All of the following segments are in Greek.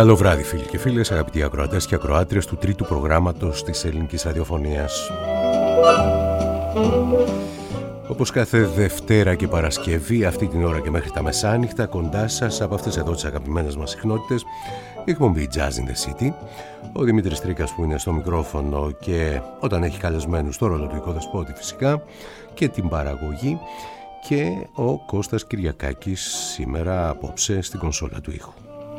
Καλό βράδυ φίλοι και φίλες, αγαπητοί ακροατές και ακροάτριες του τρίτου προγράμματος της ελληνικής ραδιοφωνίας. Όπως κάθε Δευτέρα και Παρασκευή, αυτή την ώρα και μέχρι τα μεσάνυχτα, κοντά σας από αυτές εδώ τις αγαπημένες μας συχνότητες, η εκπομπή Jazz in the City. Ο Δημήτρης Τρίκας που είναι στο μικρόφωνο και όταν έχει καλεσμένους στο ρόλο του οικοδεσπότη φυσικά και την παραγωγή, και ο Κώστας Κυριακάκης σήμερα απόψε στην κονσόλα του ήχου.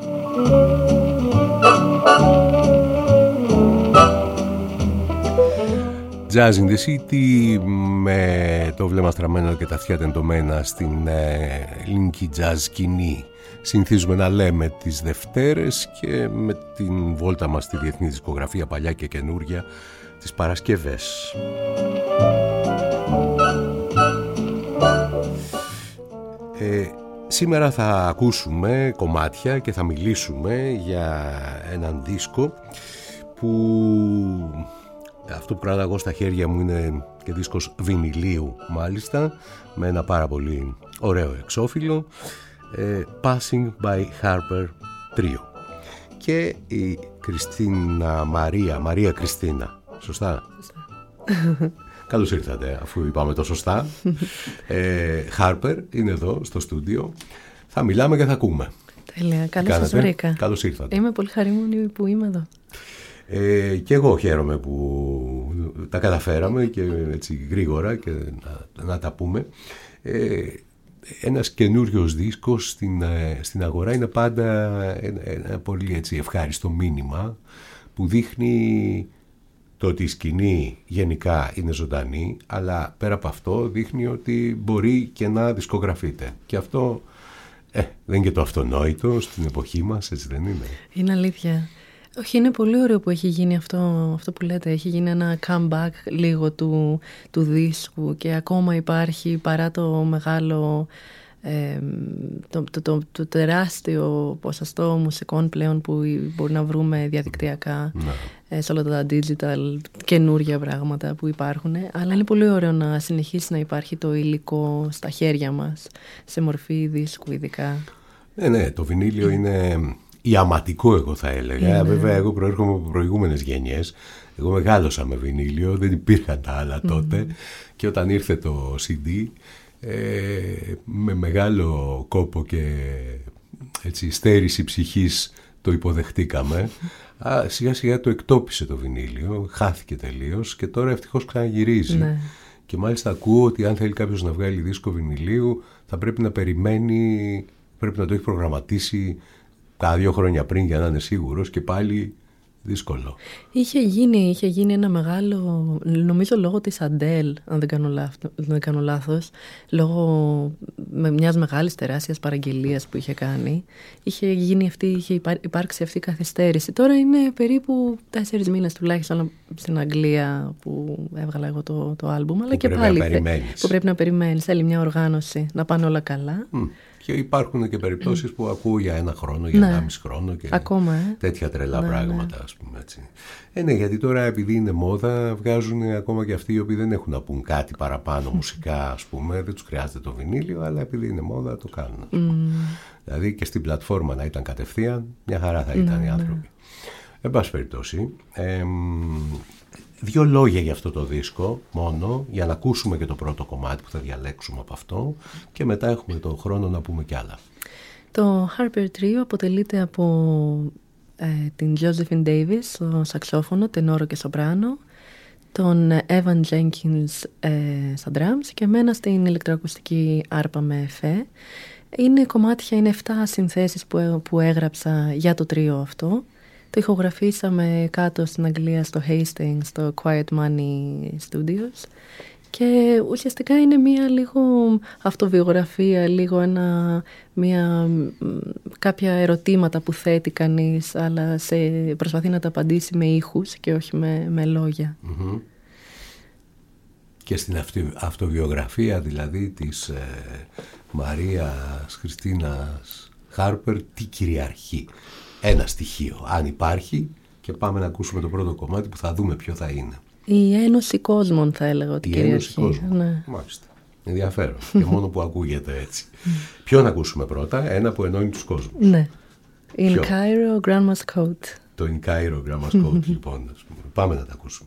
Jazz in the City, με το βλέμμα στραμμένο και τα αυτιά τεντωμένα στην ελληνική jazz σκηνή. Συνηθίζουμε να λέμε τις Δευτέρες και με την βόλτα μας στη διεθνή δισκογραφία παλιά και καινούρια τις Παρασκευές. Σήμερα θα ακούσουμε κομμάτια και θα μιλήσουμε για έναν δίσκο που αυτό που κρατάω εγώ στα χέρια μου είναι και δίσκος βινιλίου μάλιστα, με ένα πάρα πολύ ωραίο εξώφυλλο, Passing by Harper Trio, και η Μαρία Κριστίνα, σωστά? Καλώς ήρθατε, αφού είπαμε το σωστά. Harper είναι εδώ στο στούντιο. Θα μιλάμε και θα ακούμε. Τέλεια, καλώς σας βρήκα. Καλώς ήρθατε. Είμαι πολύ χαρούμενη που είμαι εδώ. Και εγώ χαίρομαι που τα καταφέραμε και έτσι γρήγορα και να τα πούμε. Ένας καινούριος δίσκος στην αγορά είναι πάντα ένα πολύ έτσι ευχάριστο μήνυμα που δείχνει το ότι η σκηνή γενικά είναι ζωντανή, αλλά πέρα από αυτό δείχνει ότι μπορεί και να δισκογραφείται. Και αυτό δεν είναι και το αυτονόητο στην εποχή μας, έτσι δεν είναι? Είναι αλήθεια. Όχι, είναι πολύ ωραίο που έχει γίνει αυτό που λέτε. Έχει γίνει ένα comeback λίγο του δίσκου και ακόμα υπάρχει, παρά το μεγάλο, το τεράστιο ποσοστό μουσικών πλέον που μπορεί να βρούμε διαδικτυακά, σε όλα τα digital καινούργια πράγματα που υπάρχουν. Αλλά είναι πολύ ωραίο να συνεχίσει να υπάρχει το υλικό στα χέρια μας, σε μορφή δίσκου ειδικά. Ναι, το βινίλιο είναι ιαματικό, εγώ θα έλεγα. Βέβαια, εγώ προέρχομαι από προηγούμενες γενιές. Εγώ μεγάλωσα με βινίλιο, δεν υπήρχαν τα άλλα τότε. Και όταν ήρθε το CD, με μεγάλο κόπο και έτσι στέρηση ψυχής το υποδεχτήκαμε. Σιγά σιγά το εκτόπισε το βινίλιο, χάθηκε τελείως και τώρα ευτυχώς ξαναγυρίζει. Και μάλιστα ακούω ότι αν θέλει κάποιος να βγάλει δίσκο βινιλίου θα πρέπει να περιμένει, πρέπει να το έχει προγραμματίσει τα 2 χρόνια πριν για να είναι σίγουρος, και πάλι δύσκολο. Είχε γίνει ένα μεγάλο, νομίζω λόγω της Αντέλ, αν δεν κάνω λάθος, λόγω μιας μεγάλης τεράστιας παραγγελίας που είχε κάνει, είχε υπάρξει αυτή η καθυστέρηση. Τώρα είναι περίπου 4 μήνες τουλάχιστον στην Αγγλία που έβγαλα εγώ το άλμπουμ, αλλά και πάλι που πρέπει να περιμένεις, θέλει μια οργάνωση, να πάνε όλα καλά. Και υπάρχουν και περιπτώσεις που ακούω για 1 χρόνο, για 1,5 χρόνο και ακόμα, τέτοια τρελά πράγματα, ας πούμε έτσι. Ναι, γιατί τώρα επειδή είναι μόδα βγάζουν ακόμα και αυτοί οι οποίοι δεν έχουν να πούν κάτι παραπάνω μουσικά, ας πούμε, δεν τους χρειάζεται το βινίλιο, αλλά επειδή είναι μόδα το κάνουν. Δηλαδή και στην πλατφόρμα να ήταν κατευθείαν, μια χαρά θα ήταν οι άνθρωποι. Εν πάση περιπτώσει, 2 λόγια για αυτό το δίσκο μόνο, για να ακούσουμε και το πρώτο κομμάτι που θα διαλέξουμε από αυτό, και μετά έχουμε τον χρόνο να πούμε κι άλλα. Το Harper Trio αποτελείται από την Josephine Davis στο σαξόφωνο, τενόρο και σοπράνο, τον Evan Jenkins στα drums και εμένα στην ηλεκτροακουστική άρπα με εφέ. Είναι κομμάτια, είναι 7 συνθέσεις που έγραψα για το τρίο αυτό. Το ηχογραφήσαμε κάτω στην Αγγλία, στο Hastings, στο Quiet Money Studios, και ουσιαστικά είναι μία λίγο αυτοβιογραφία, λίγο κάποια ερωτήματα που θέτει κανείς, αλλά προσπαθεί να τα απαντήσει με ήχους και όχι με λόγια. Και στην αυτοβιογραφία δηλαδή της Μαρίας Κριστίνας Χάρπερ, τι κυριαρχεί? Ένα στοιχείο, αν υπάρχει, και πάμε να ακούσουμε το πρώτο κομμάτι που θα δούμε ποιο θα είναι. Η ένωση κόσμων, θα έλεγα ότι κυριαρχεί. Η ένωση κόσμων, ναι. Μάλιστα. Ενδιαφέρον. Και μόνο που ακούγεται έτσι. Ποιο να ακούσουμε πρώτα? Ένα που ενώνει τους κόσμους. Ναι. In Cairo, Grandma's Coat. Το In Cairo, Grandma's Coat, λοιπόν. Πάμε να τα ακούσουμε.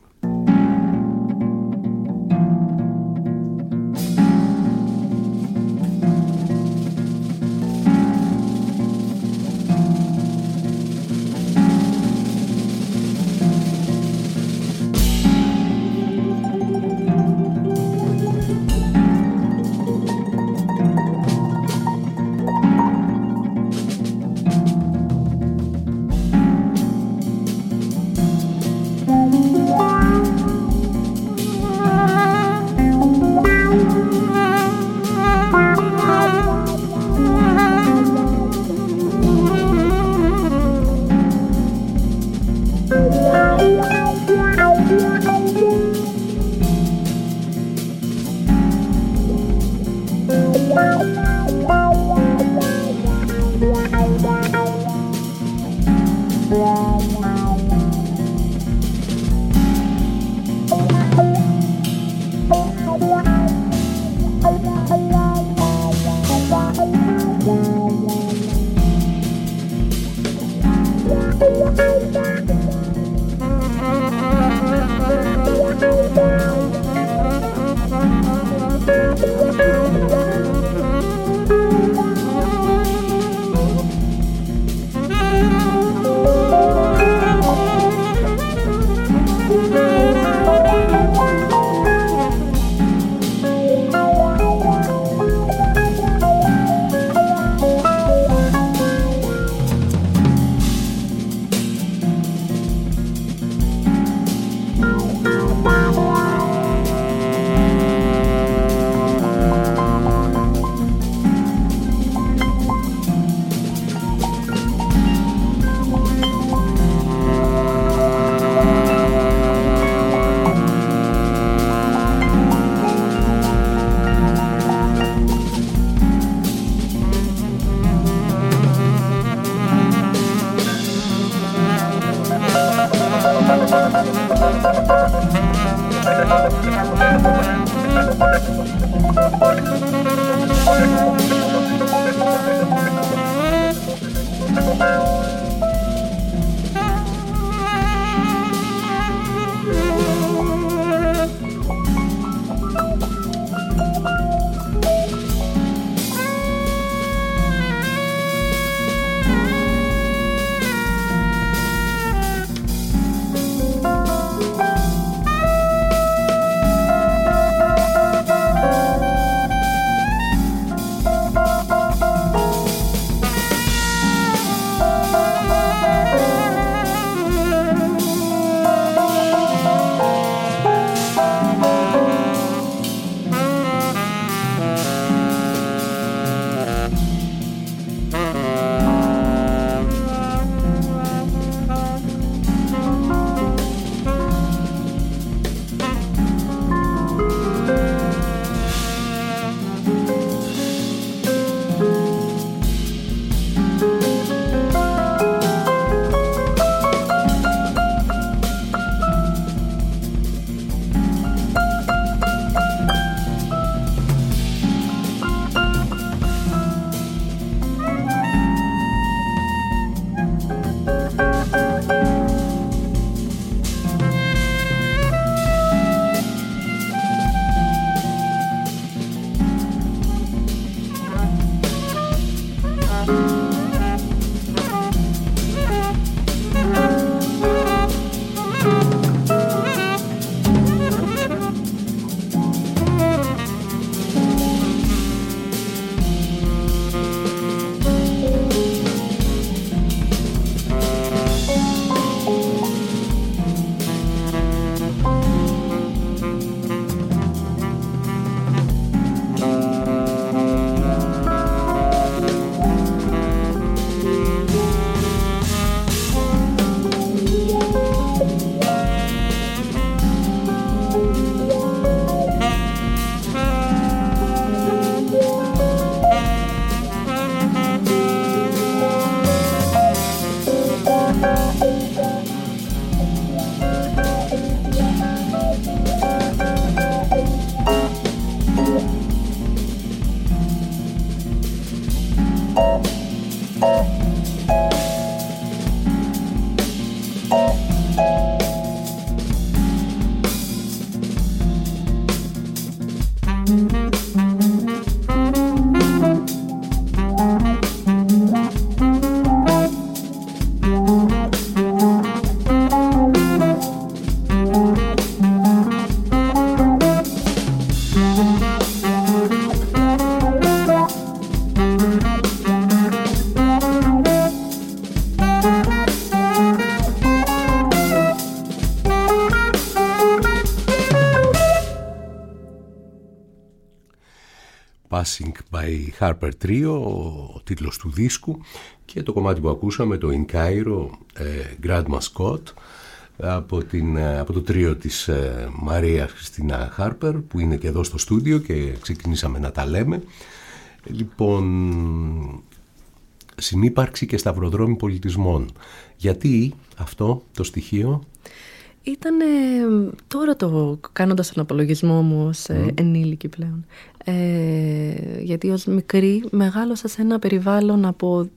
Passing by Harper Trio, ο τίτλος του δίσκου, και το κομμάτι που ακούσαμε, το In Cairo, Grand Mascot, από το τρίο της Μαρία Χριστίνα Χάρπερ, που είναι και εδώ στο στούντιο και ξεκινήσαμε να τα λέμε. Λοιπόν, συνύπαρξη και σταυροδρόμοι πολιτισμών. Γιατί αυτό το στοιχείο? Ήταν τώρα κάνοντας τον απολογισμό μου ως ενήλικη πλέον. Γιατί ως μικρή μεγάλωσα σε ένα περιβάλλον από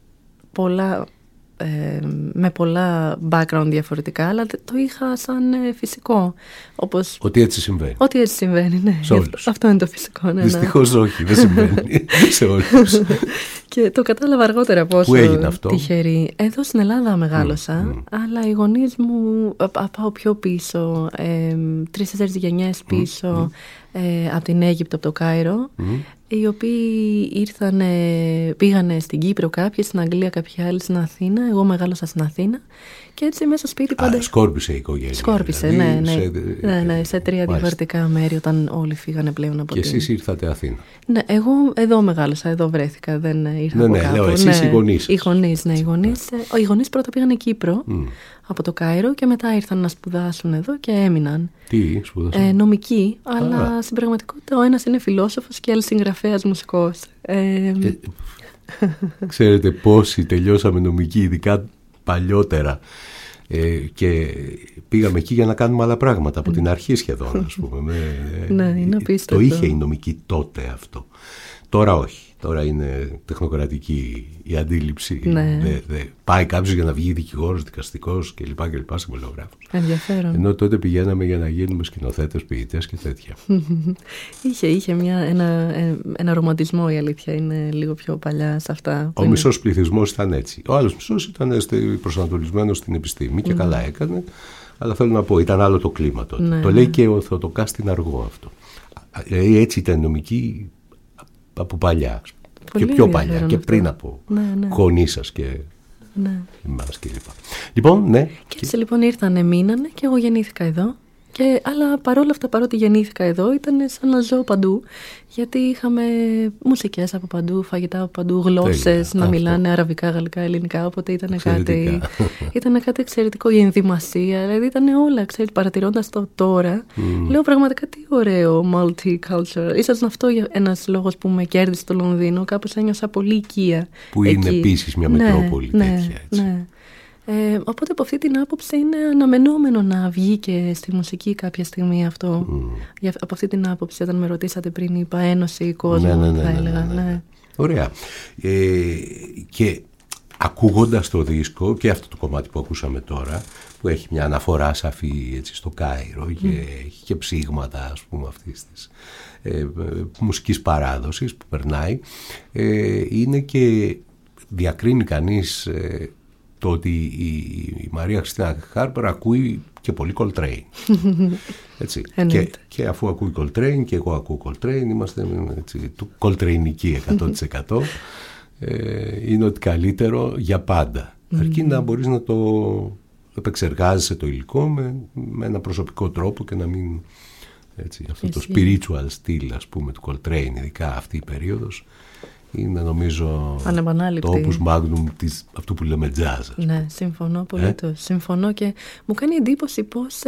με πολλά background διαφορετικά, αλλά το είχα σαν φυσικό. Ότι έτσι συμβαίνει. Ότι έτσι συμβαίνει, ναι. Αυτό είναι το φυσικό. Ναι, δυστυχώς όχι, δεν συμβαίνει σε όλους. Και το κατάλαβα αργότερα πόσο τυχερή. Εδώ στην Ελλάδα μεγάλωσα, αλλά οι γονείς μου, πάω πιο πίσω, 3-4 γενιές πίσω, από την Αίγυπτο, από το Κάιρο, οι οποίοι πήγανε στην Κύπρο κάποιοι, στην Αγγλία κάποιοι άλλοι, στην Αθήνα. Εγώ μεγάλωσα στην Αθήνα και έτσι μέσα στο σπίτι πάντα... Σκόρπισε η οικογένεια. Σκόρπισε, δηλαδή, ναι, σε 3 διαφορετικά μέρη όταν όλοι φύγανε πλέον από και εσείς ήρθατε Αθήνα. Ναι, εγώ εδώ μεγάλωσα, εδώ βρέθηκα, δεν ήρθα από κάπου. Λέω, εσείς οι γονείς. Οι γονείς πρώτα πήγανε Κύπρο, από το Κάιρο, και μετά ήρθαν να σπουδάσουν εδώ και έμειναν. Τι σπουδάσαν? Νομική, αλλά στην πραγματικότητα ο ένας είναι φιλόσοφος και άλλος συγγραφέας μουσικός. Ξέρετε πόσοι τελειώσαμε νομική, ειδικά παλιότερα, και πήγαμε εκεί για να κάνουμε άλλα πράγματα από την αρχή σχεδόν, ας πούμε. Ναι, είναι απίστευτο. Το είχε η νομική τότε αυτό. Τώρα όχι. Τώρα είναι τεχνοκρατική η αντίληψη. Ναι. Πάει κάποιος για να βγει δικηγόρος, δικαστικός κλπ. Συμβολογράφος. Ενδιαφέρον. Ενώ τότε πηγαίναμε για να γίνουμε σκηνοθέτες, ποιητές και τέτοια. Είχε ένα ρομαντισμό, η αλήθεια. Είναι λίγο πιο παλιά σε αυτά. Ο μισός πληθυσμός ήταν έτσι. Ο άλλος μισός ήταν προσανατολισμένος στην επιστήμη και καλά έκανε. Αλλά θέλω να πω, ήταν άλλο το κλίμα τότε. Ναι. Το λέει και ο Θεοτοκάς στην Αργό αυτό. Έτσι ήταν η νομική από παλιά. Πολύ και πιο παλιά και αυτό. πριν από γονείς σας και εμάς κλπ. Λοιπόν, ναι. Και έτσι λοιπόν μείνανε και εγώ γεννήθηκα εδώ. Αλλά παρόλα αυτά, παρότι γεννήθηκα εδώ, ήταν σαν να ζω παντού. Γιατί είχαμε μουσικές από παντού, φαγητά από παντού, γλώσσες να μιλάνε αραβικά, γαλλικά, ελληνικά. Οπότε ήταν κάτι εξαιρετικό. Η ενδυμασία, δηλαδή ήταν όλα. Παρατηρώντας το τώρα, λέω πραγματικά τι ωραίο multicultural. Ίσως αυτό ένας λόγος που με κέρδισε στο Λονδίνο. Κάπως ένιωσα πολύ οικία. Που είναι επίσης μια μετρόπολη τέτοια. Έτσι. Ναι. Οπότε από αυτή την άποψη είναι αναμενόμενο να βγει και στη μουσική κάποια στιγμή αυτό. Από αυτή την άποψη, όταν με ρωτήσατε πριν, είπα ένωση κόσμου, θα έλεγα. Ναι. Ωραία. Και ακούγοντας το δίσκο και αυτό το κομμάτι που ακούσαμε τώρα, που έχει μια αναφορά σαφή έτσι, στο Κάιρο και έχει και ψήγματα, ας πούμε, αυτής της μουσικής παράδοσης που περνάει, είναι και διακρίνει κανείς το ότι η Μαρία Χριστίνα Χάρπερ ακούει και πολύ Coltrane. Έτσι. Και αφού ακούει Coltrane και εγώ ακούω Coltrane, είμαστε Coltraneικοί 100%. Είναι ότι καλύτερο για πάντα. Αρκεί να μπορείς να το επεξεργάζεσαι το υλικό με ένα προσωπικό τρόπο και να μην... Έτσι, αυτό το spiritual στυλ, ας πούμε, του Coltrane, ειδικά αυτή η περίοδος, είναι νομίζω το opus magnum αυτού που λέμε jazz. Ναι, συμφωνώ πολύ. Συμφωνώ και μου κάνει εντύπωση πώς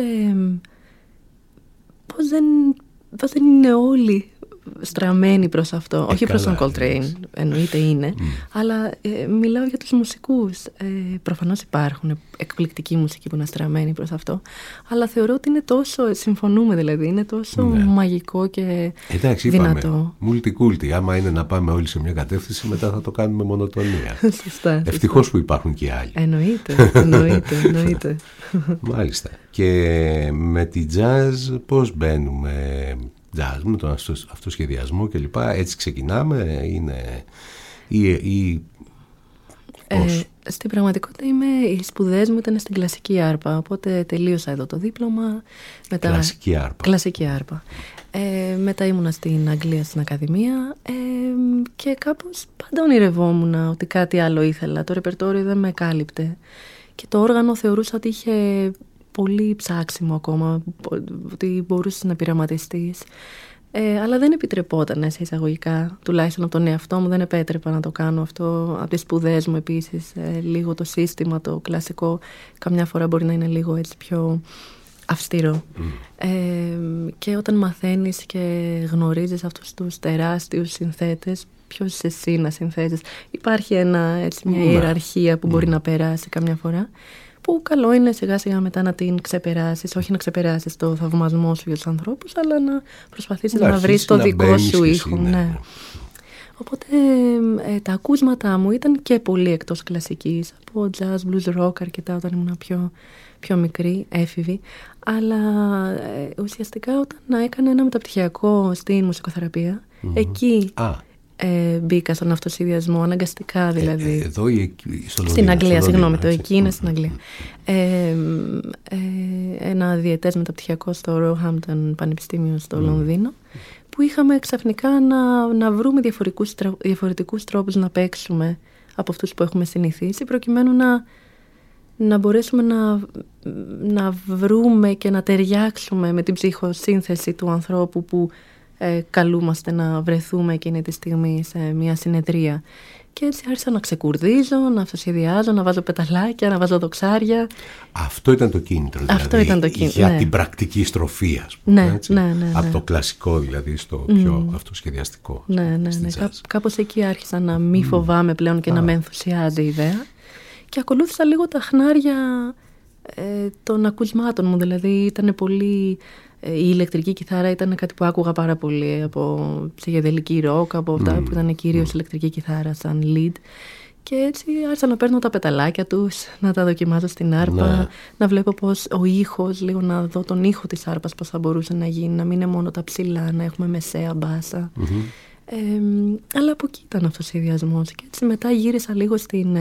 δεν είναι όλοι στραμμένοι προς αυτό. Όχι προς τον Coltrane, εννοείται είναι, αλλά μιλάω για τους μουσικούς. Προφανώς υπάρχουν εκπληκτικοί μουσικοί που είναι στραμμένοι προς αυτό, αλλά θεωρώ ότι είναι τόσο, συμφωνούμε δηλαδή, είναι τόσο μαγικό και δυνατό. Multiculti, άμα είναι να πάμε όλοι σε μια κατεύθυνση, μετά θα το κάνουμε μονοτονία. Σωστά. Ευτυχώς που υπάρχουν και άλλοι. Εννοείται. Μάλιστα. Και με τη jazz πώς μπαίνουμε... jazz, με τον αυτοσχεδιασμό και λοιπά, έτσι ξεκινάμε ή πώς? Στην πραγματικότητα οι σπουδές μου ήταν στην κλασική άρπα, οπότε τελείωσα εδώ το δίπλωμα. Κλασική άρπα. Μετά ήμουνα στην Αγγλία στην Ακαδημία και κάπως πάντα ονειρευόμουν ότι κάτι άλλο ήθελα. Το ρεπερτόριο δεν με κάλυπτε και το όργανο θεωρούσα ότι είχε πολύ ψάξιμο ακόμα, ότι μπορούσες να πειραματιστείς. Αλλά δεν επιτρεπόταν σε εισαγωγικά, τουλάχιστον από τον εαυτό μου δεν επέτρεπα να το κάνω αυτό. Από τις σπουδές μου επίσης, λίγο το σύστημα, το κλασικό, καμιά φορά μπορεί να είναι λίγο έτσι πιο αυστηρό. Και όταν μαθαίνεις και γνωρίζεις αυτούς τους τεράστιους συνθέτες, ποιος είσαι εσύ να συνθέτεις, υπάρχει μια ιεραρχία που μπορεί να περάσει καμιά φορά, που καλό είναι σιγά σιγά μετά να την ξεπεράσεις, όχι να ξεπεράσεις το θαυμασμό σου για τους ανθρώπους, αλλά να προσπαθήσεις να βρεις το δικό σου ήχο. Ναι. Οπότε τα ακούσματά μου ήταν και πολύ εκτός κλασικής, από jazz, blues, rock αρκετά όταν ήμουν πιο μικρή, έφηβη, αλλά ουσιαστικά όταν έκανα ένα μεταπτυχιακό στην μουσικοθεραπεία, εκεί μπήκα στον αυτοσχεδιασμό, αναγκαστικά δηλαδή. Εδώ ή στην Αγγλία, συγγνώμη, το εκεί είναι στην Αγγλία. Ένα διετές μεταπτυχιακό στο Roehampton Πανεπιστήμιο στο Λονδίνο, που είχαμε ξαφνικά να βρούμε διαφορετικούς τρόπους να παίξουμε από αυτούς που έχουμε συνηθίσει, προκειμένου να μπορέσουμε να βρούμε και να ταιριάξουμε με την ψυχοσύνθεση του ανθρώπου που καλούμαστε να βρεθούμε εκείνη τη στιγμή σε μια συνεδρία. Και έτσι άρχισα να ξεκουρδίζω, να αυτοσχεδιάζω, να βάζω πεταλάκια, να βάζω δοξάρια. Αυτό ήταν το κίνητρο, για την πρακτική στροφή, ας πούμε. Ναι. Από το κλασικό δηλαδή στο πιο αυτοσχεδιαστικό. Ναι. Κάπως εκεί άρχισα να μην φοβάμαι πλέον και να με ενθουσιάζει η ιδέα. Και ακολούθησα λίγο τα χνάρια των ακουσμάτων μου, δηλαδή ήταν πολύ... Η ηλεκτρική κιθάρα ήταν κάτι που άκουγα πάρα πολύ από ψυχεδελική ροκ, από αυτά που ήταν κυρίως ηλεκτρική κιθάρα σαν lead. Και έτσι άρχισα να παίρνω τα πεταλάκια τους, να τα δοκιμάζω στην άρπα, να βλέπω πώς ο ήχος, λίγο να δω τον ήχο της άρπας πώς θα μπορούσε να γίνει, να μην είναι μόνο τα ψηλά, να έχουμε μεσαία μπάσα. Αλλά από εκεί ήταν αυτός ο σχεδιασμός. Και έτσι μετά γύρισα λίγο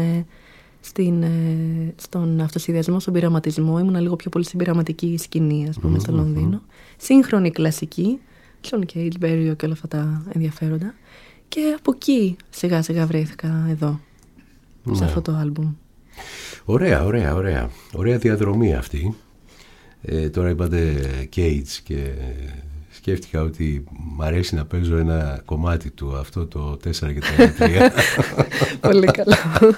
στον αυτοσχεδιασμό, στον πειραματισμό. Ήμουν λίγο πιο πολύ στην πειραματική σκηνή, ας πούμε, στο Λονδίνο. Σύγχρονη κλασική, John Cage, Berio και όλα αυτά τα ενδιαφέροντα. Και από εκεί σιγά σιγά βρέθηκα εδώ, σε αυτό το άλμπουμ. Ωραία. Ωραία διαδρομή αυτή. Τώρα είπατε Cage και σκέφτηκα ότι μ' αρέσει να παίζω ένα κομμάτι του, αυτό το 4 και το 3. Πολύ καλό.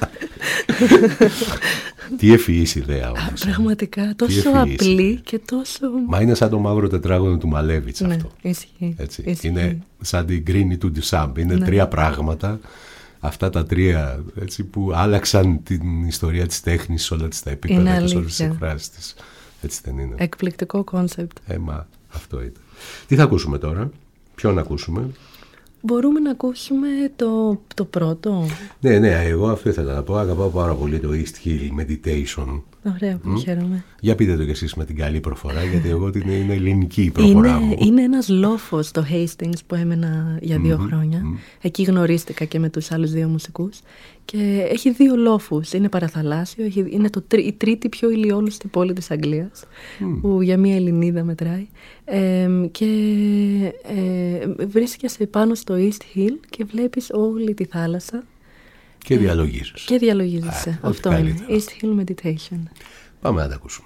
Τι ευφυής ιδέα όμως. Πραγματικά, τόσο απλή και τόσο... Μα είναι σαν το μαύρο τετράγωνο του Μαλέβιτς αυτό. Ισχύει. Είναι σαν την Γκρίνη του Ντουσάμπ. Είναι 3 πράγματα. Αυτά τα 3 έτσι, που άλλαξαν την ιστορία της τέχνης σε όλα τα επίπεδα και σε όλες τις εκφράσεις της. Έτσι δεν είναι? Εκπληκτικό κόνσεπτ. Μα αυτό ήταν. Τι θα ακούσουμε τώρα? Ποιον ακούσουμε? Μπορούμε να ακούσουμε το πρώτο. Ναι, εγώ αυτό ήθελα να πω. Αγαπάω πάρα πολύ το East Hill Meditation. Ωραία, που χαίρομαι. Για πείτε το κι εσείς με την καλή προφορά, γιατί εγώ είναι ελληνική η προφορά μου. Είναι ένας λόφος το Hastings που έμενα για 2 χρόνια. Εκεί γνωρίστηκα και με τους άλλους 2 μουσικούς. Και έχει 2 λόφους. Είναι παραθαλάσσιο. Είναι η τρίτη πιο ηλιόλουστη πόλη της Αγγλίας, που για μια Ελληνίδα μετράει. Και βρίσκεσαι πάνω στο East Hill και βλέπεις όλη τη θάλασσα. Και διαλογίζεσαι. Και διαλογίζεσαι. Αυτό είναι. East Hill Meditation. Πάμε να τα ακούσουμε.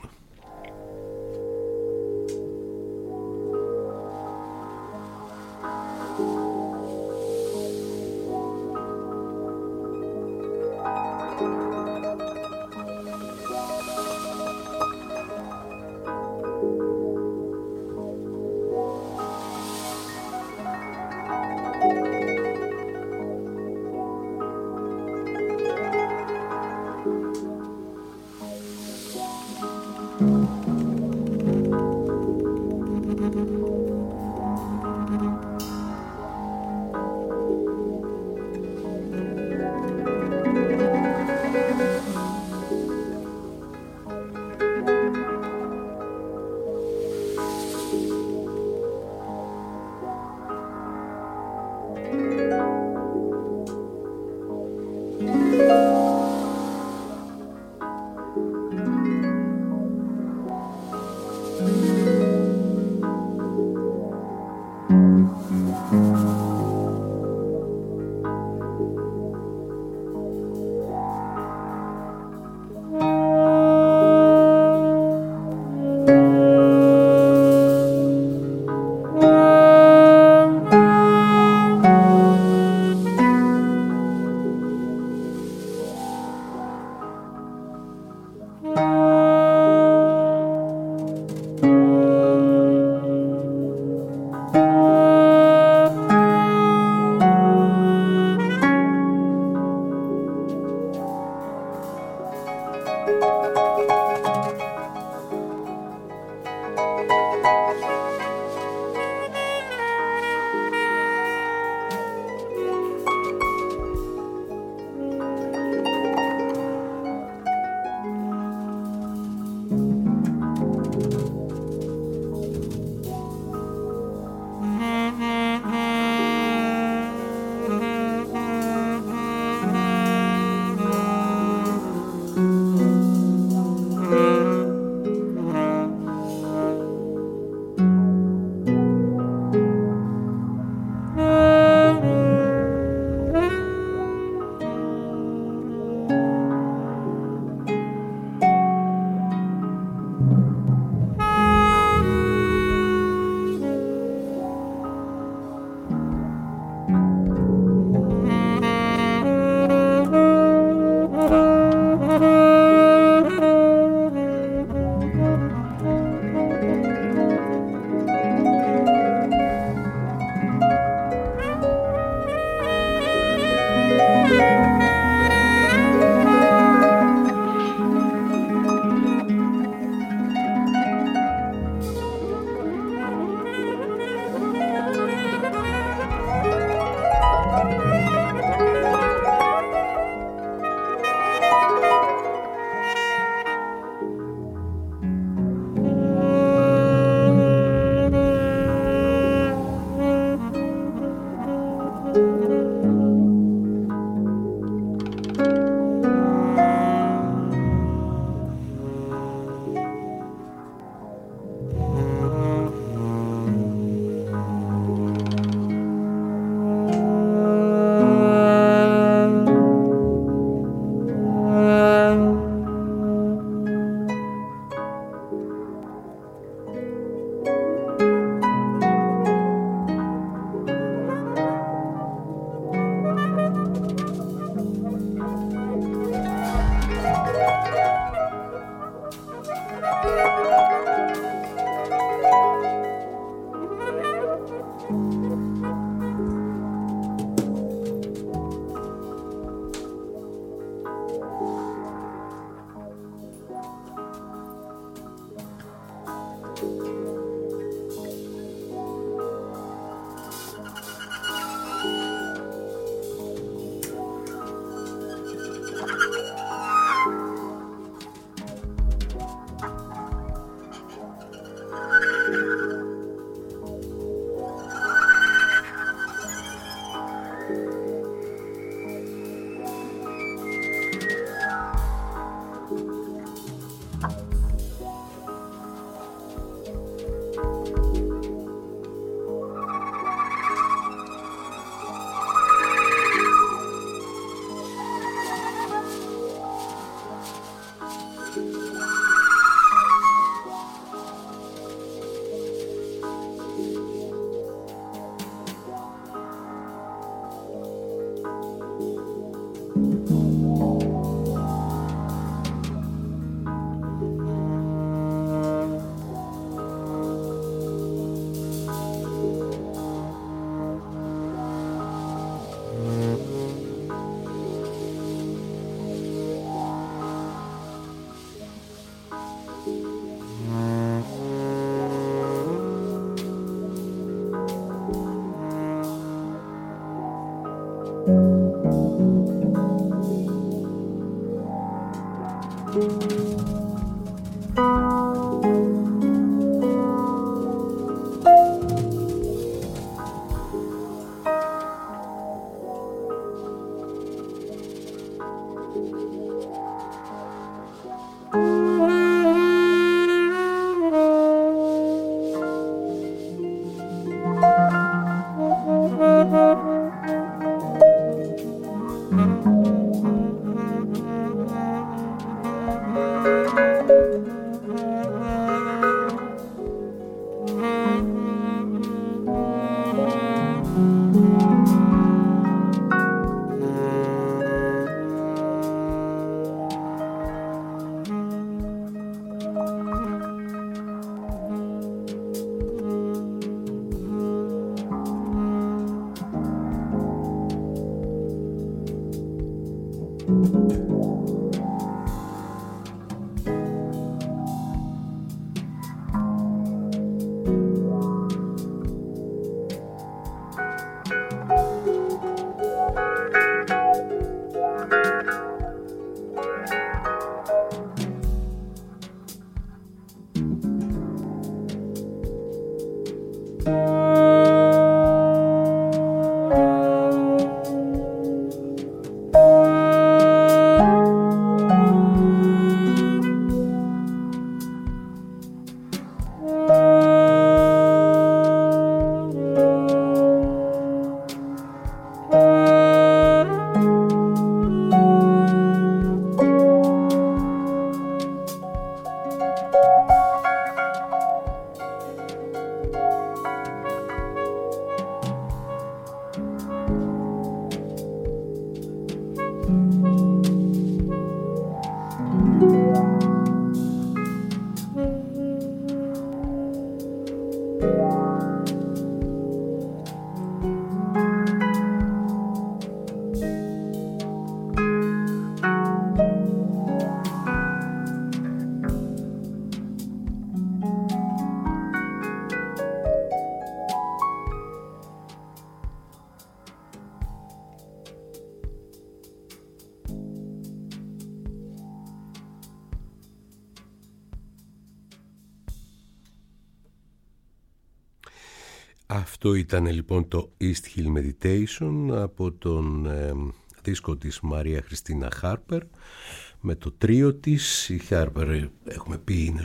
Αυτό ήταν λοιπόν το East Hill Meditation από τον δίσκο της Μαρία Χριστίνα Χάρπερ με το τρίο της. Η Χάρπερ, έχουμε πει, είναι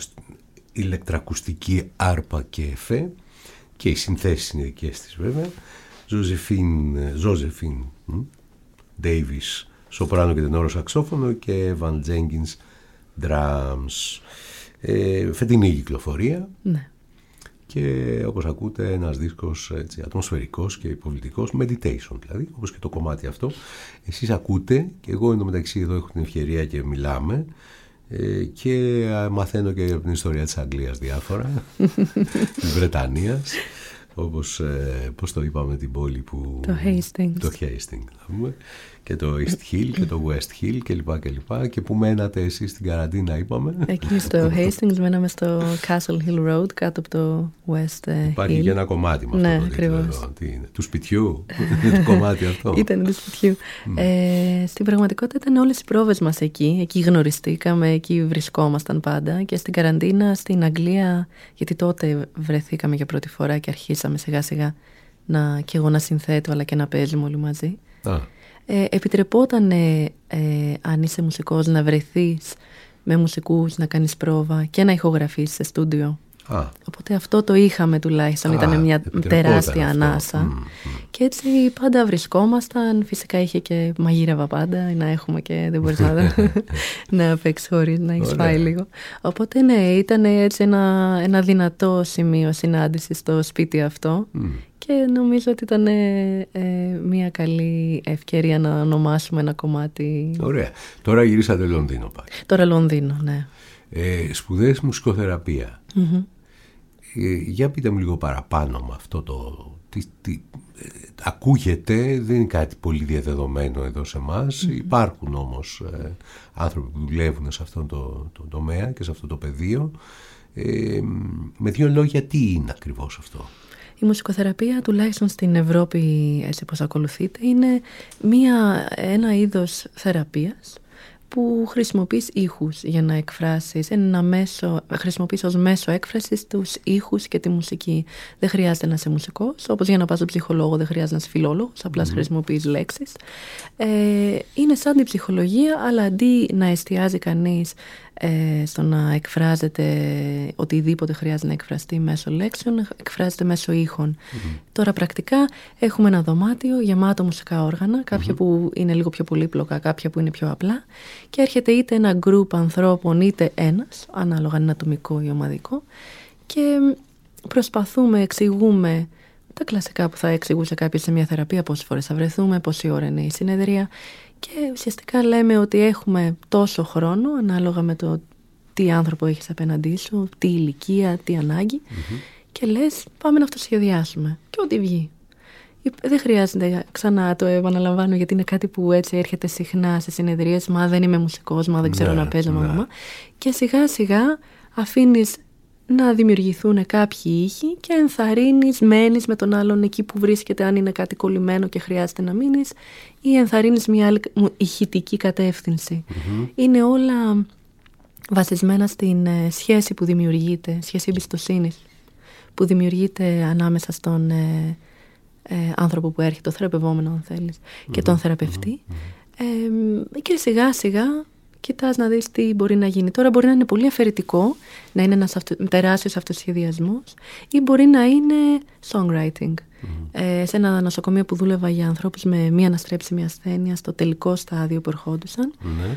ηλεκτρακουστική, άρπα και εφέ και οι συνθέσεις είναι δικές της βέβαια. Ζόζεφιν Ντέιβις σοπράνο και τενόρο σαξόφωνο και Evan Jenkins drums. Φετινή κυκλοφορία. Ναι. Και όπως ακούτε ένας δίσκος έτσι, ατμοσφαιρικός και υποβλητικός, meditation δηλαδή, όπως και το κομμάτι αυτό. Εσείς ακούτε και εγώ εντωμεταξύ εδώ έχω την ευκαιρία και μιλάμε και μαθαίνω και από την ιστορία της Αγγλίας διάφορα, της Βρετανίας, όπως πώς το είπαμε την πόλη που... Το Hastings. Το Hastings, και το East Hill και το West Hill και που μένατε εσείς στην καραντίνα είπαμε. Εκεί στο Hastings μέναμε στο Castle Hill Road κάτω από το West Hill. Υπάρχει και ένα κομμάτι με αυτό. Ναι, ακριβώς. Τι είναι, του σπιτιού, το κομμάτι αυτό. Ήταν του σπιτιού. Στην πραγματικότητα ήταν όλες οι πρόβες μας εκεί. Εκεί γνωριστήκαμε, εκεί βρισκόμασταν πάντα και στην καραντίνα στην Αγγλία, γιατί τότε βρεθήκαμε για πρώτη φορά και αρχίσαμε σιγά σιγά και εγώ να συνθέτω αλλά και να παίζουμε όλοι μαζί. Επιτρεπόταν αν είσαι μουσικός να βρεθείς με μουσικούς, να κάνεις πρόβα και να ηχογραφείς σε στούντιο. Οπότε αυτό το είχαμε τουλάχιστον, ήταν μια τεράστια ανάσα. Και έτσι πάντα βρισκόμασταν. Φυσικά είχε και μαγείρευα πάντα, να έχουμε και δεν μπορείς να παίξεις χωρίς να έχεις φάει λίγο. Οπότε ναι, ήταν έτσι ένα δυνατό σημείο συνάντηση στο σπίτι αυτό. Και νομίζω ότι ήταν μια καλή ευκαιρία να ονομάσουμε ένα κομμάτι. Ωραία. Τώρα γυρίσατε Λονδίνο πάλι. Τώρα Λονδίνο, ναι. Σπουδές μουσικοθεραπεία. Για πείτε μου λίγο παραπάνω με αυτό ακούγεται, δεν είναι κάτι πολύ διαδεδομένο εδώ σε εμάς. Υπάρχουν όμως άνθρωποι που δουλεύουν σε αυτό το τομέα και σε αυτό το πεδίο. Με δύο λόγια, τι είναι ακριβώς αυτό? Η μουσικοθεραπεία, τουλάχιστον στην Ευρώπη, έτσι πως ακολουθείται, είναι ένα είδος θεραπείας που χρησιμοποιείς ήχους για να εκφράσεις, χρησιμοποιείς ως μέσο έκφρασης τους ήχους και τη μουσική. Δεν χρειάζεται να είσαι μουσικός, όπως για να πας στον ψυχολόγο δεν χρειάζεται να είσαι φιλόλογος, απλά χρησιμοποιείς λέξεις. Είναι σαν την ψυχολογία, αλλά αντί να εστιάζει κανείς στο να εκφράζεται οτιδήποτε χρειάζεται να εκφραστεί μέσω λέξεων, εκφράζεται μέσω ήχων. Τώρα πρακτικά έχουμε ένα δωμάτιο γεμάτο μουσικά όργανα, κάποια που είναι λίγο πιο πολύπλοκα, κάποια που είναι πιο απλά, και έρχεται είτε ένα γκρουπ ανθρώπων είτε ένας, ανάλογα αν είναι ατομικό ή ομαδικό, και προσπαθούμε, εξηγούμε τα κλασικά που θα εξηγούσε κάποιος σε μια θεραπεία, πόσες φορές θα βρεθούμε, πόση ώρα είναι η συνεδρία. Και ουσιαστικά λέμε ότι έχουμε τόσο χρόνο, ανάλογα με το τι άνθρωπο έχεις απέναντί σου, τι ηλικία, τι ανάγκη, και λες πάμε να αυτοσχεδιάσουμε και ό,τι βγει. Δεν χρειάζεται, ξανά το επαναλαμβάνω, γιατί είναι κάτι που έτσι έρχεται συχνά σε συνεδρίες, μα δεν είμαι μουσικός, μα δεν ξέρω να παίζω, μα. Και σιγά σιγά αφήνεις να δημιουργηθούν κάποιοι ήχοι και ενθαρρύνεις, μένεις με τον άλλον εκεί που βρίσκεται, αν είναι κάτι κολλημένο και χρειάζεται να μείνεις, ή ενθαρρύνεις μια άλλη ηχητική κατεύθυνση. Είναι όλα βασισμένα στην σχέση που δημιουργείται, σχέση εμπιστοσύνης που δημιουργείται ανάμεσα στον άνθρωπο που έρχεται, το θεραπευόμενο αν θέλεις, και τον θεραπευτή. Και σιγά σιγά κοιτάς να δεις τι μπορεί να γίνει. Τώρα μπορεί να είναι πολύ αφαιρετικό, να είναι ένας τεράστιος αυτοσχεδιασμός, ή μπορεί να είναι songwriting. Σε ένα νοσοκομείο που δούλευα για ανθρώπους με μία αναστρέψιμη ασθένεια, στο τελικό στάδιο που ερχόντουσαν,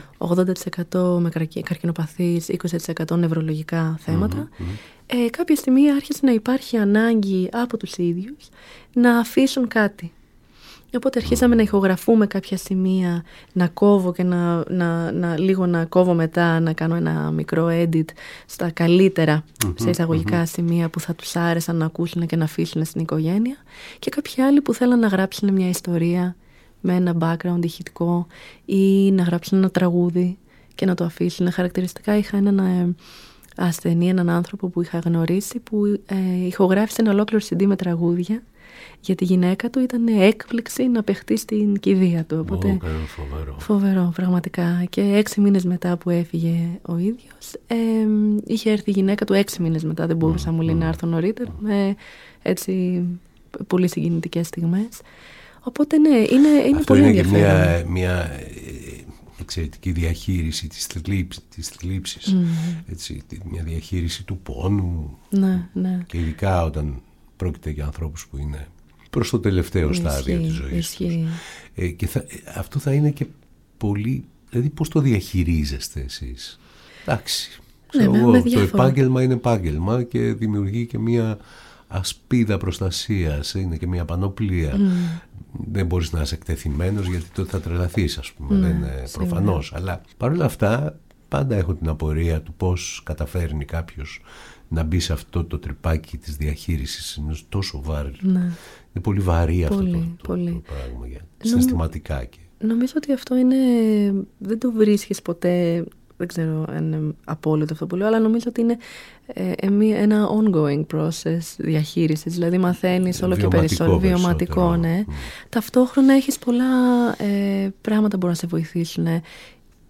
80% με καρκινοπαθείς, 20% νευρολογικά θέματα, κάποια στιγμή άρχισε να υπάρχει ανάγκη από τους ίδιους να αφήσουν κάτι. Οπότε αρχίσαμε να ηχογραφούμε κάποια σημεία, να κόβω και λίγο να κόβω μετά, να κάνω ένα μικρό edit στα καλύτερα σε εισαγωγικά σημεία που θα τους άρεσαν να ακούσουν και να αφήσουν στην οικογένεια, και κάποιοι άλλοι που θέλαν να γράψουν μια ιστορία με ένα background ηχητικό ή να γράψουν ένα τραγούδι και να το αφήσουν. Χαρακτηριστικά είχα έναν ασθενή, έναν άνθρωπο που είχα γνωρίσει, που ηχογράφησε ένα ολόκληρο CD με τραγούδια, γιατί η γυναίκα του ήταν έκπληξη να παιχτεί στην κηδεία του. Οπότε, φοβερό πραγματικά. Και 6 μήνες μετά που έφυγε ο ίδιος, είχε έρθει η γυναίκα του 6 μήνες μετά, δεν μπορούσα μου λέει να έρθω νωρίτερα, με έτσι πολύ συγκινητικές στιγμές. Οπότε ναι, είναι αυτό πολύ είναι ενδιαφέρον. Και μια εξαιρετική διαχείριση της θλίψης. Έτσι, μια διαχείριση του πόνου. Ναι. Και ειδικά όταν πρόκειται για ανθρώπους που είναι προς το τελευταίο στάδιο της ζωής τους. Και αυτό θα είναι και πολύ... Δηλαδή πώς το διαχειρίζεστε εσείς? Εντάξει, το επάγγελμα είναι επάγγελμα και δημιουργεί και μια ασπίδα προστασίας, είναι και μια πανοπλία. Δεν μπορείς να είσαι εκτεθειμένος, γιατί τότε θα τρελαθείς, ας πούμε. Δεν είναι προφανώς. Αλλά παρόλα αυτά πάντα έχω την απορία του πώς καταφέρνει κάποιος να μπει σε αυτό το τρυπάκι της διαχείρισης ενός τόσο βάρη. Είναι πολύ βαρύ αυτό το πράγμα, συναισθηματικά. Νομίζω ότι αυτό είναι, δεν το βρίσκεις ποτέ, δεν ξέρω αν είναι απόλυτο αυτό που λέω, αλλά νομίζω ότι είναι ένα ongoing process διαχείρισης, δηλαδή μαθαίνεις όλο και περισσότερο, βιωματικό, ναι. Ταυτόχρονα έχεις πολλά πράγματα που μπορούν να σε βοηθήσουν.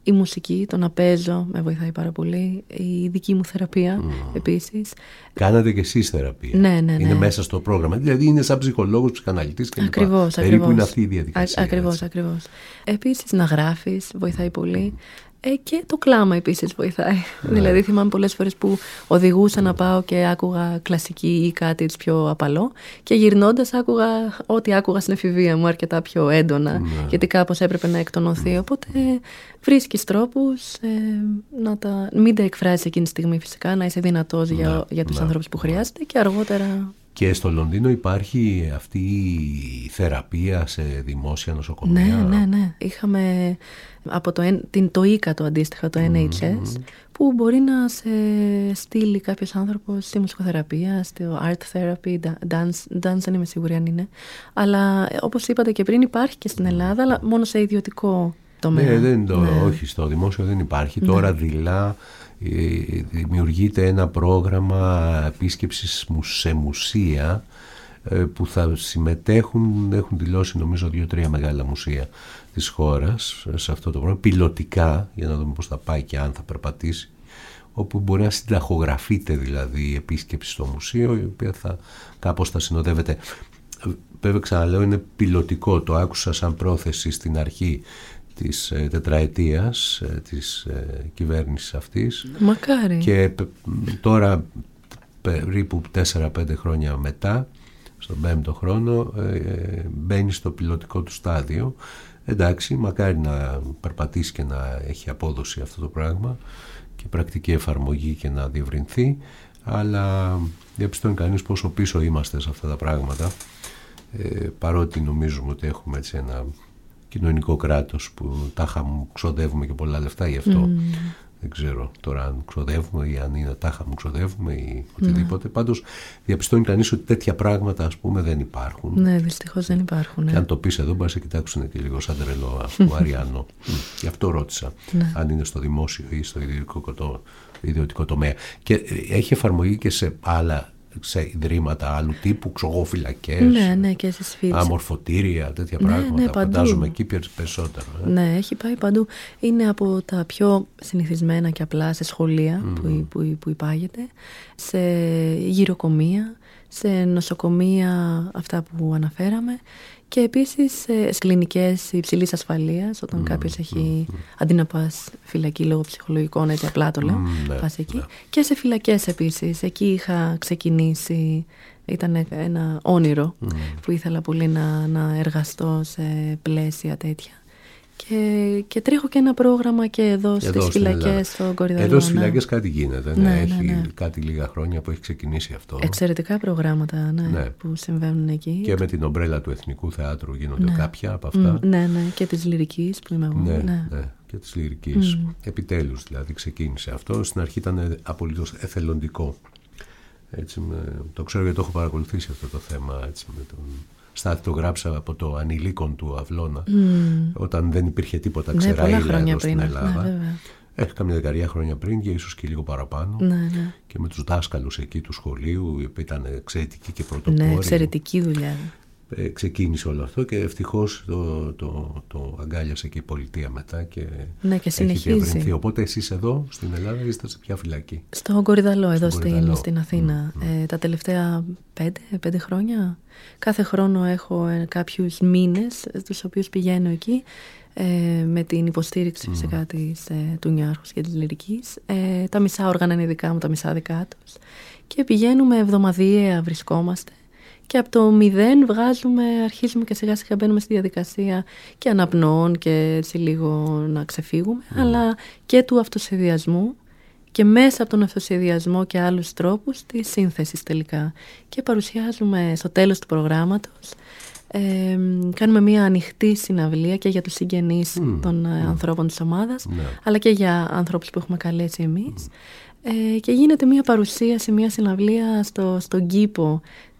Η μουσική, το να παίζω με βοηθάει πάρα πολύ. Η δική μου θεραπεία επίσης. Κάνατε και εσείς θεραπεία. Ναι. Είναι μέσα στο πρόγραμμα. Δηλαδή είναι σαν ψυχολόγος, ψυχαναλυτής και ακριβώς. Περίπου είναι αυτή η διαδικασία. Ακριβώς. Επίσης να γράφεις βοηθάει πολύ. Και το κλάμα επίσης βοηθάει. Δηλαδή θυμάμαι πολλές φορές που οδηγούσα να πάω και άκουγα κλασική ή κάτι πιο απαλό και γυρνώντας άκουγα ό,τι άκουγα στην εφηβεία μου αρκετά πιο έντονα, γιατί κάπως έπρεπε να εκτονωθεί. Οπότε βρίσκεις τρόπους μην τα εκφράσεις εκείνη τη στιγμή φυσικά, να είσαι δυνατός για τους ανθρώπους που χρειάζεται και αργότερα... Και στο Λονδίνο υπάρχει αυτή η θεραπεία σε δημόσια νοσοκομεία. Ναι. Είχαμε από το ΙΚΑ το αντίστοιχα, το NHS, που μπορεί να σε στείλει κάποιος άνθρωπος στη μουσικοθεραπεία, στο art therapy, dance δεν είμαι σίγουρη αν είναι. Αλλά όπως είπατε και πριν υπάρχει και στην Ελλάδα, αλλά μόνο σε ιδιωτικό τομέα. Όχι, στο δημόσιο δεν υπάρχει. Τώρα δειλά δημιουργείται ένα πρόγραμμα επίσκεψης σε μουσεία που θα συμμετέχουν, έχουν δηλώσει νομίζω 2-3 μεγάλα μουσεία της χώρας σε αυτό το πρόγραμμα, πιλωτικά, για να δούμε πώς θα πάει και αν θα περπατήσει, όπου μπορεί να συνταχογραφείται δηλαδή η επίσκεψη στο μουσείο, η οποία κάπως θα συνοδεύεται. Βέβαια ξαναλέω, είναι πιλωτικό, το άκουσα σαν πρόθεση στην αρχή της τετραετίας της κυβέρνησης αυτής. Μακάρι. Και τώρα περίπου 4-5 χρόνια μετά, στον 5ο χρόνο, μπαίνει στο πιλωτικό του στάδιο. Εντάξει, μακάρι να περπατήσει και να έχει απόδοση αυτό το πράγμα και πρακτική εφαρμογή και να διευρυνθεί, αλλά διαπιστώνει κανείς πόσο πίσω είμαστε σε αυτά τα πράγματα, παρότι νομίζουμε ότι έχουμε έτσι ένα κοινωνικό κράτος που τάχα μου ξοδεύουμε και πολλά λεφτά γι' αυτό. Δεν ξέρω τώρα αν ξοδεύουμε ή αν είναι τάχα μου ξοδεύουμε ή οτιδήποτε. Πάντως διαπιστώνει κανείς ότι τέτοια πράγματα, ας πούμε, δεν υπάρχουν. Ναι, δυστυχώς δεν υπάρχουν. Και αν το πεις εδώ, μπορεί να σε κοιτάξουν και λίγο σαν τρελό, του Αριανό. Γι' αυτό ρώτησα αν είναι στο δημόσιο ή στο ιδιωτικό τομέα. Και έχει εφαρμογή και σε άλλα, σε ιδρύματα άλλου τύπου, ξογόφυλακες, και στις φύλες, αμορφωτήρια, τέτοια πράγματα. Φαντάζομαι εκεί περισσότερο. Ναι, έχει πάει παντού. Είναι από τα πιο συνηθισμένα και απλά σε σχολεία που υπάγεται, σε γυροκομεία, σε νοσοκομεία, αυτά που αναφέραμε, και επίσης σε κλινικές υψηλής ασφαλείας, όταν κάποιος έχει, αντί να πας φυλακή λόγω ψυχολογικών, έτσι απλά το λέω, πας εκεί. Και σε φυλακές επίσης. Εκεί είχα ξεκινήσει, ήταν ένα όνειρο που ήθελα πολύ να εργαστώ σε πλαίσια τέτοια. Και τρέχω και ένα πρόγραμμα και εδώ στις φυλακές στον Κορυδαλό. Εδώ στις φυλακές κάτι γίνεται. Έχει κάτι λίγα χρόνια που έχει ξεκινήσει αυτό. Εξαιρετικά προγράμματα που συμβαίνουν εκεί. Και με την ομπρέλα του Εθνικού Θεάτρου γίνονται κάποια από αυτά. Ναι, και της Λυρικής που είμαι εγώ. Ναι, και της Λυρικής. Επιτέλους δηλαδή ξεκίνησε αυτό. Στην αρχή ήταν απολύτως εθελοντικό. Έτσι, το ξέρω γιατί το έχω παρακολουθήσει αυτό το θέμα, έτσι, με τον Στάθη, το γράψα από το ανηλίκον του Αυλώνα, όταν δεν υπήρχε τίποτα ξεραίλα εδώ στην Ελλάδα. Κάμια 10 χρόνια πριν και ίσως και λίγο παραπάνω. Και με τους δάσκαλους εκεί του σχολείου, ήταν εξαιρετική και πρωτοπόροι. Ναι, εξαιρετική δουλειά. Ξεκίνησε όλο αυτό και ευτυχώς το αγκάλιασε και η πολιτεία μετά και έχει διευρυνθεί. Οπότε εσείς εδώ στην Ελλάδα είστε σε ποια φυλακή? Στον Κορυδαλό, εδώ στην Αθήνα. Τα τελευταία 5 χρόνια. Κάθε χρόνο έχω κάποιους μήνες τους οποίους πηγαίνω εκεί, με την υποστήριξη φυσικά του Νιάρχους και της Λυρικής. Τα μισά όργανα είναι δικά μου, τα μισά δικά τους. Και πηγαίνουμε εβδομαδιαία, βρισκόμαστε. Και από το 0 αρχίζουμε και σιγά σιγά μπαίνουμε στη διαδικασία και αναπνοών και έτσι λίγο να ξεφύγουμε, αλλά και του αυτοσχεδιασμού και μέσα από τον αυτοσχεδιασμό και άλλους τρόπους της σύνθεσης τελικά. Και παρουσιάζουμε στο τέλος του προγράμματος, κάνουμε μια ανοιχτή συναυλία και για τους συγγενείς των ανθρώπων της ομάδας, αλλά και για ανθρώπους που έχουμε καλέσει εμείς. Και γίνεται μια παρουσίαση, μια συναυλία στον κήπο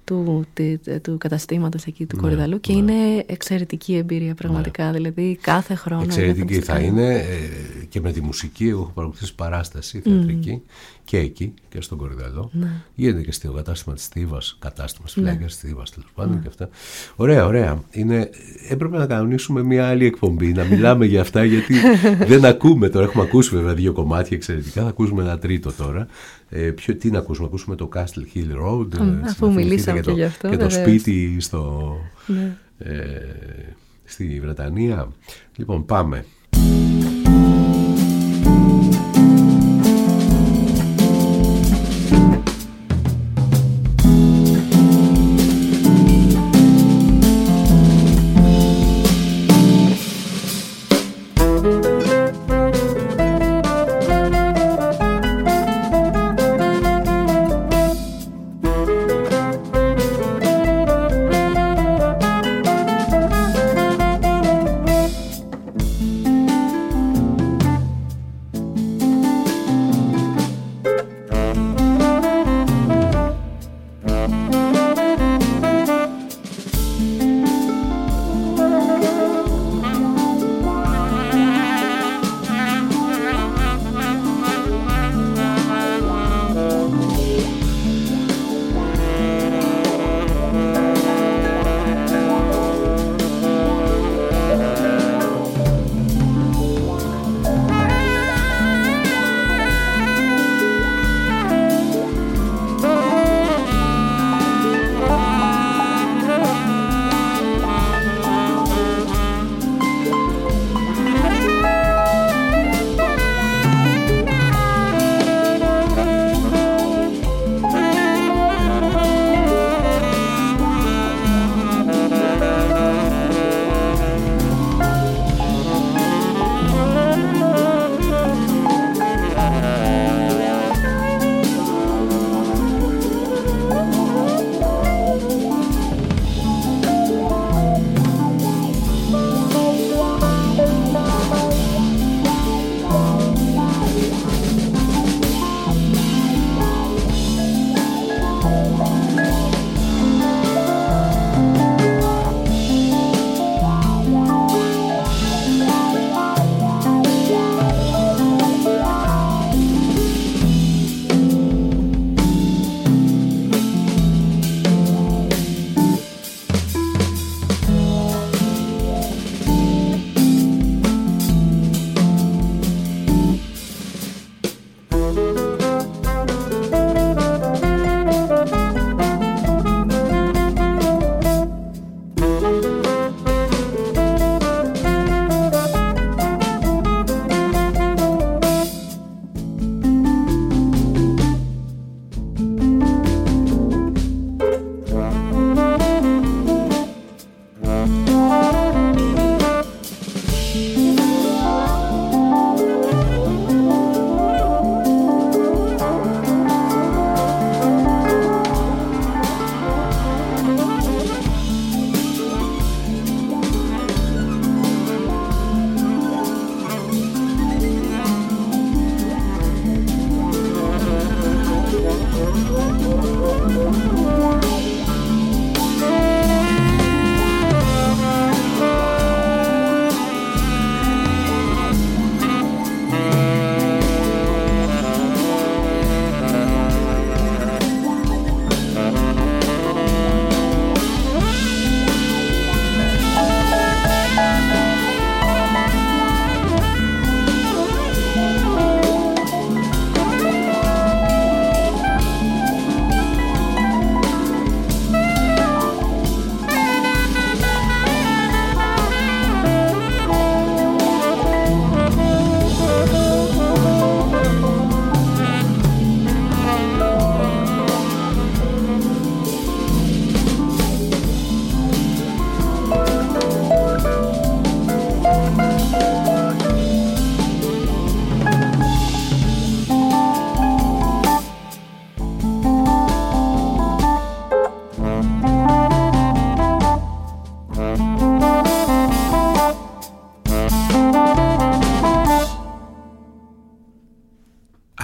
του καταστήματος εκεί του Κορυδαλού και είναι εξαιρετική εμπειρία πραγματικά, δηλαδή κάθε χρόνο. Εξαιρετική θα είναι και με τη μουσική. Εγώ έχω παρακολουθήσει παράσταση θεατρική και εκεί και στον Κορυδαλό. Γίνεται και στο κατάστημα της Θήβας, φυλάκια της Θήβας τέλος πάντων και αυτά. Ωραία. Έπρεπε να κανονίσουμε μια άλλη εκπομπή, να μιλάμε για αυτά, γιατί δεν ακούμε τώρα. Έχουμε ακούσει βέβαια 2 κομμάτια εξαιρετικά, θα ακούσουμε ένα τρίτο τώρα. Τι να ακούσουμε το Castle Hill Road, αφού μιλήσαμε και γι' αυτό, και το σπίτι στη Βρετανία. Λοιπόν, πάμε.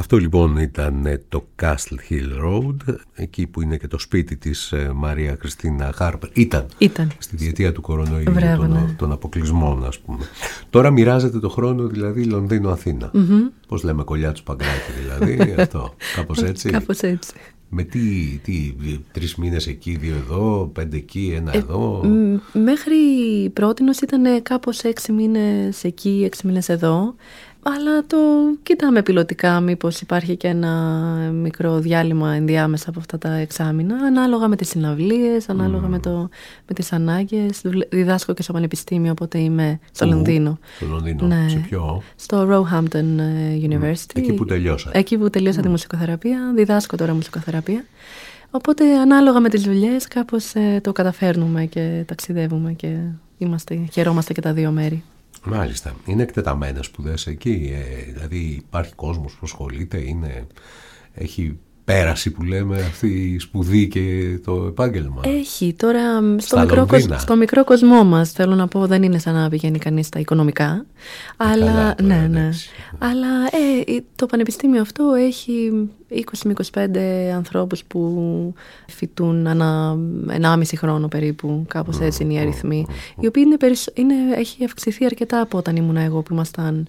Αυτό λοιπόν ήταν το Castle Hill Road, εκεί που είναι και το σπίτι της Μαρία Κριστίνα Χάρπερ. Ήταν. Στη διετία του κορονοϊού, των αποκλεισμών, ας πούμε. Τώρα μοιράζεται το χρόνο, δηλαδή Λονδίνο-Αθήνα. Πώς λέμε, κολλιά του Παγκράτη δηλαδή, αυτό, κάπως έτσι. Κάπως έτσι. Με τι 3 μήνες εκεί, 2 εδώ, 5 εκεί, 1 εδώ. Μέχρι πρότινος ήταν κάπως 6 μήνες εκεί, 6 μήνες εδώ. Αλλά το κοιτάμε πιλωτικά, μήπως υπάρχει και ένα μικρό διάλειμμα ενδιάμεσα από αυτά τα εξάμηνα, ανάλογα με τις συναυλίες, ανάλογα με τις ανάγκες. Διδάσκω και στο πανεπιστήμιο, οπότε είμαι στο Λονδίνο. Στο Λονδίνο, ναι. Σε ποιο? Στο Roehampton University. Εκεί που τελειώσα. Εκεί που τελειώσα τη μουσικοθεραπεία, διδάσκω τώρα μουσικοθεραπεία. Οπότε ανάλογα με τις δουλειές κάπως το καταφέρνουμε και ταξιδεύουμε και χαιρόμαστε και τα δύο μέρη. Μάλιστα. Είναι εκτεταμένες σπουδές εκεί, δηλαδή υπάρχει κόσμος που ασχολείται, έχει πέραση που λέμε αυτή η σπουδή και το επάγγελμα. Έχει. Τώρα στο μικρό κοσμό μας, θέλω να πω, δεν είναι σαν να πηγαίνει κανείς στα οικονομικά. Αλλά, ναι. Αλλά το πανεπιστήμιο αυτό έχει 20 με 25 ανθρώπους που φοιτούν ανά 1,5 χρόνο περίπου, κάπως έτσι είναι οι αριθμοί, οι οποίοι έχει αυξηθεί αρκετά από όταν ήμουν εγώ, που ήμασταν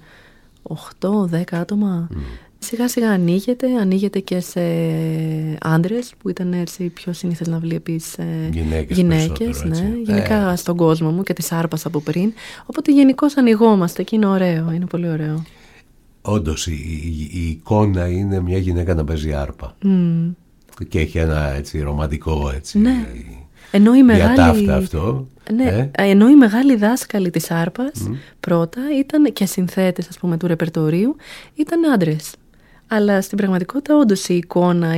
8-10 άτομα. Σιγά σιγά ανοίγεται και σε άντρες, που ήταν έτσι πιο συνήθες να βλέπεις γυναίκες, ναι, γενικά στον κόσμο μου, και της άρπας από πριν. Οπότε γενικώς ανοιγόμαστε και είναι ωραίο, είναι πολύ ωραίο. Όντως η εικόνα είναι μια γυναίκα να παίζει άρπα και έχει ένα έτσι ρομαντικό έτσι, ναι. Ενώ η μεγάλη, αυτό. Ναι, ενώ οι μεγάλοι δάσκαλοι της άρπας πρώτα ήταν και συνθέτες, ας πούμε, του ρεπερτορίου, ήταν άντρες. Αλλά στην πραγματικότητα όντως η εικόνα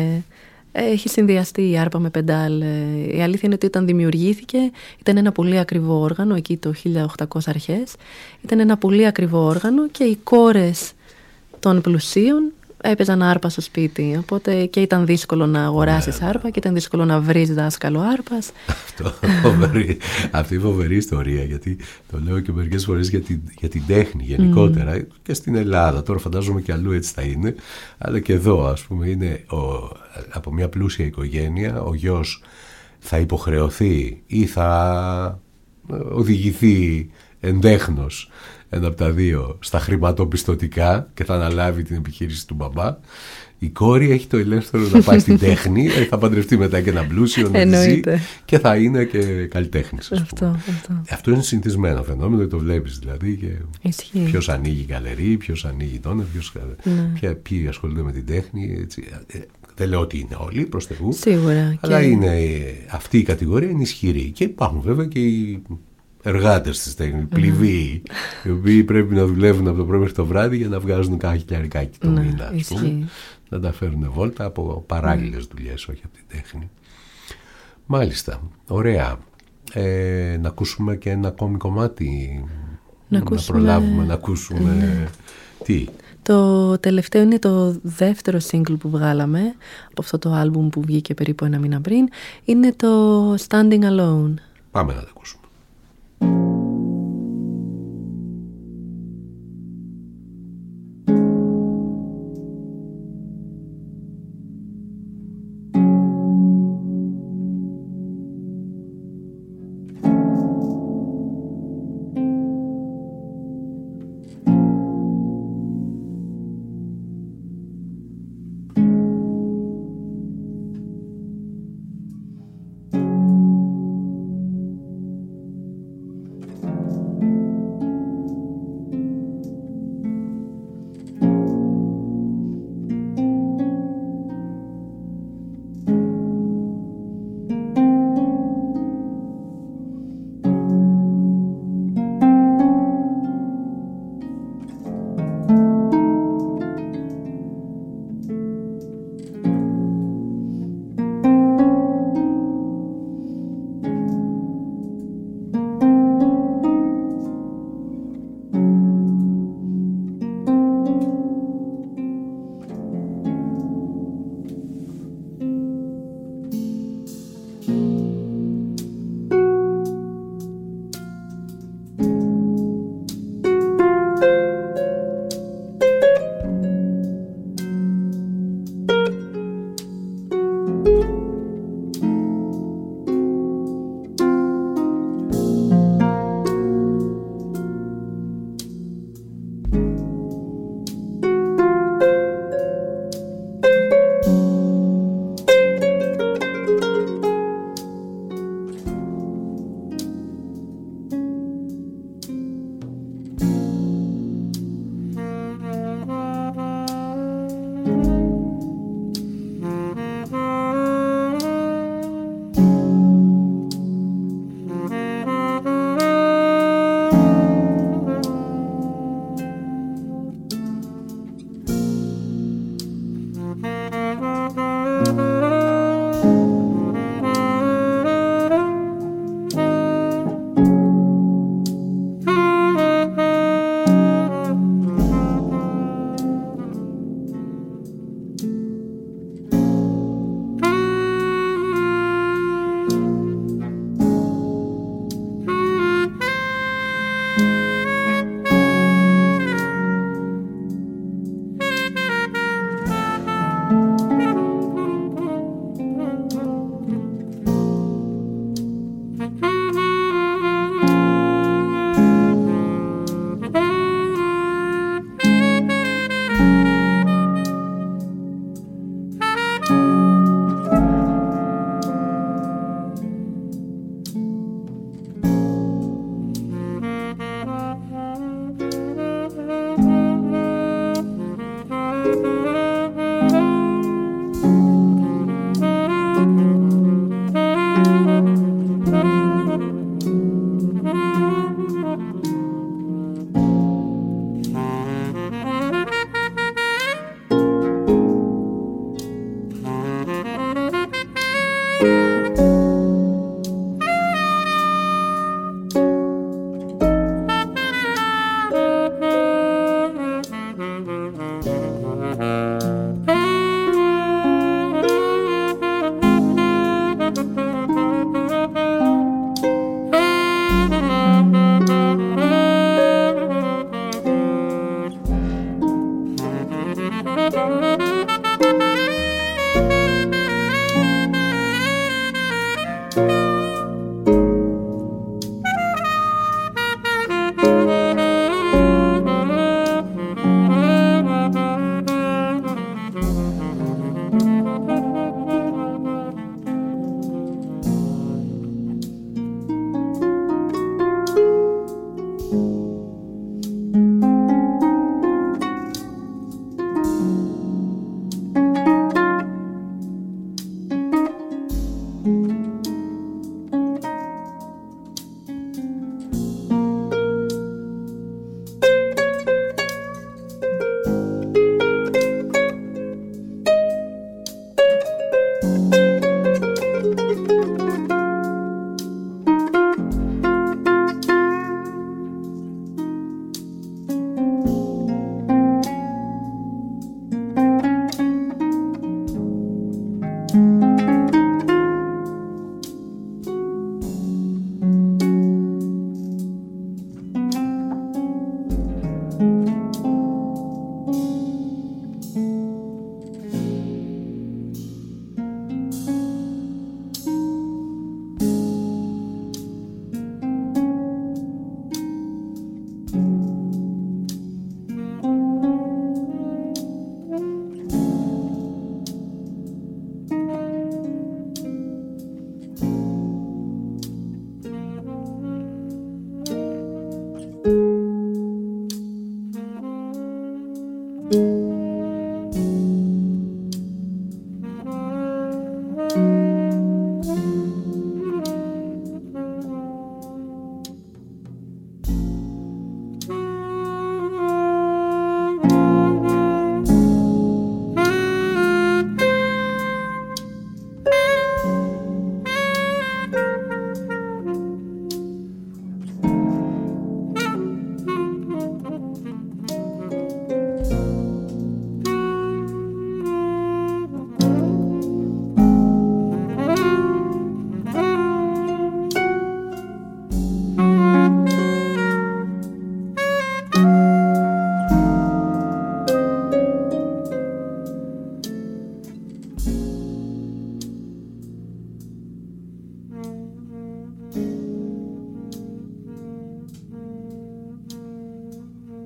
έχει συνδυαστεί η άρπα με πεντάλ. Η αλήθεια είναι ότι όταν δημιουργήθηκε ήταν ένα πολύ ακριβό όργανο, εκεί το 1800 αρχές. Ήταν ένα πολύ ακριβό όργανο και οι κόρες των πλουσίων έπαιζαν άρπα στο σπίτι. Οπότε και ήταν δύσκολο να αγοράσεις άρπα και ήταν δύσκολο να βρεις δάσκαλο άρπας. Αυτή η φοβερή ιστορία, γιατί το λέω και μερικές φορές για την τέχνη γενικότερα και στην Ελλάδα. Τώρα φαντάζομαι και αλλού έτσι θα είναι, αλλά και εδώ, ας πούμε, είναι από μια πλούσια οικογένεια, ο γιος θα υποχρεωθεί ή θα οδηγηθεί εντέχνος, ένα από τα δύο, στα χρηματοπιστωτικά και θα αναλάβει την επιχείρηση του μπαμπά. Η κόρη έχει το ελεύθερο να πάει στην τέχνη, θα παντρευτεί μετά και ένα πλούσιο να ζει και θα είναι και καλλιτέχνης. Αυτό είναι συνηθισμένο φαινόμενο, το βλέπεις δηλαδή. Ποιος ανοίγει γκαλερί, ποιος ανοίγει τόνα, ποιοι ασχολούνται με την τέχνη. Έτσι. Δεν λέω ότι είναι όλοι, προς Θεού. Σίγουρα. Αλλά αυτή η κατηγορία είναι ισχυρή. Και υπάρχουν βέβαια και οι εργάτες της τέχνης, πληβοί, οι οποίοι πρέπει να δουλεύουν από το πρωί μέχρι το βράδυ για να βγάζουν κάποια χιλιαρικάκι το μήνα, ας πούμε, να τα φέρουν βόλτα από παράλληλες δουλειές, όχι από την τέχνη. Μάλιστα, ωραία. Να ακούσουμε και ένα ακόμη κομμάτι, να προλάβουμε να ακούσουμε τι. Το τελευταίο είναι το δεύτερο single που βγάλαμε από αυτό το άλμπουμ που βγήκε περίπου 1 μήνα πριν. Είναι το Standing Alone. Πάμε να το ακούσουμε.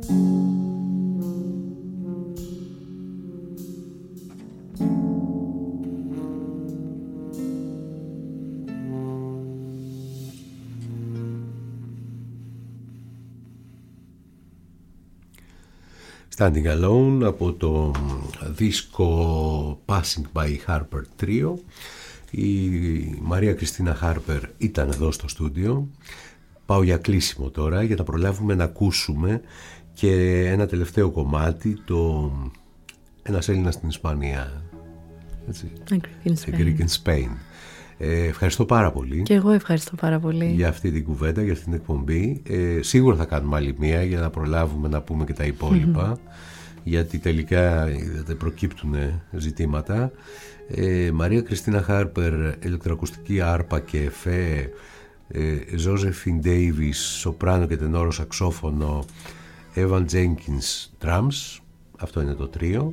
Standing Alone από το δίσκο Passing by Harper Trio. Η Μαρία Κριστίνα Χάρπερ ήταν εδώ στο στούντιο. Πάω για κλείσιμο τώρα για να προλάβουμε να ακούσουμε και ένα τελευταίο κομμάτι, το ένας Έλληνας στην Ισπανία, έτσι, A Greek in Spain. Ευχαριστώ πάρα πολύ. Και εγώ ευχαριστώ πάρα πολύ για αυτή την κουβέντα, για αυτή την εκπομπή. Σίγουρα θα κάνουμε άλλη μία για να προλάβουμε να πούμε και τα υπόλοιπα, γιατί τελικά προκύπτουν ζητήματα. Μαρία Κριστίνα Χάρπερ, ηλεκτροακουστική άρπα και εφέ, Ζόζεφιν Ντέιβις, σοπράνο και τενόρο σαξόφωνο, Evan Jenkins, drums. Αυτό είναι το τρίο.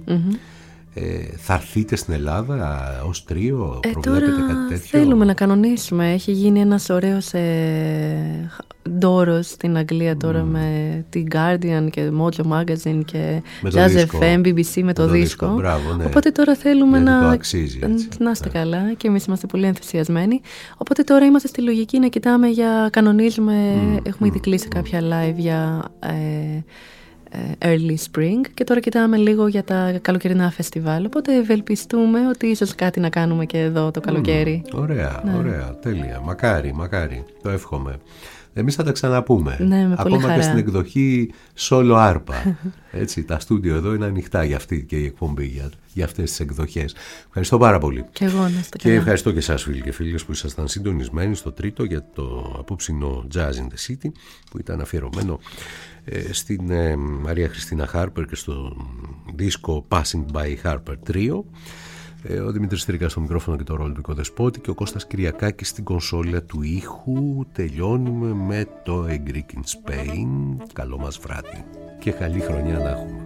Θα έρθείτε στην Ελλάδα ως τρίο, προβλέπετε κάτι τέτοιο? Θέλουμε να κανονίσουμε. Έχει γίνει ένας ωραίος ντόρος στην Αγγλία τώρα με την Guardian και Mojo Magazine και Jazz FM, BBC με το δίσκο. Μπράβο, ναι. Οπότε τώρα θέλουμε να... το αξίζει, έτσι. Να είστε καλά και εμείς είμαστε πολύ ενθουσιασμένοι. Οπότε τώρα είμαστε στη λογική να κοιτάμε για κανονίζουμε. Έχουμε ήδη κλείσει κάποια live για early spring και τώρα κοιτάμε λίγο για τα καλοκαιρινά φεστιβάλ, οπότε ευελπιστούμε ότι ίσως κάτι να κάνουμε και εδώ το καλοκαίρι. Ωραία, ωραία, τέλεια, μακάρι, το εύχομαι. Εμείς θα τα ξαναπούμε, ναι, ακόμα και στην εκδοχή solo άρπα. Έτσι, τα στούντιο εδώ είναι ανοιχτά για αυτή και η εκπομπή, για αυτές τις εκδοχές. Ευχαριστώ πάρα πολύ. Και εγώ να είστε καλά. Και ευχαριστώ και εσάς φίλοι και φίλες που ήσασταν συντονισμένοι στο τρίτο για το απόψινο Jazz in the City, που ήταν αφιερωμένο στην Μαρία Κριστίνα Χάρπερ και στο δίσκο Passing by Harper Trio. Ο Δημήτρης Τρίκας στο μικρόφωνο και το ρόλο Δεσπότη και ο Κώστας Κυριακάκης στην κονσόλα του ήχου. Τελειώνουμε με το A Greek in Spain. Καλό μας βράδυ και καλή χρονιά να έχουμε.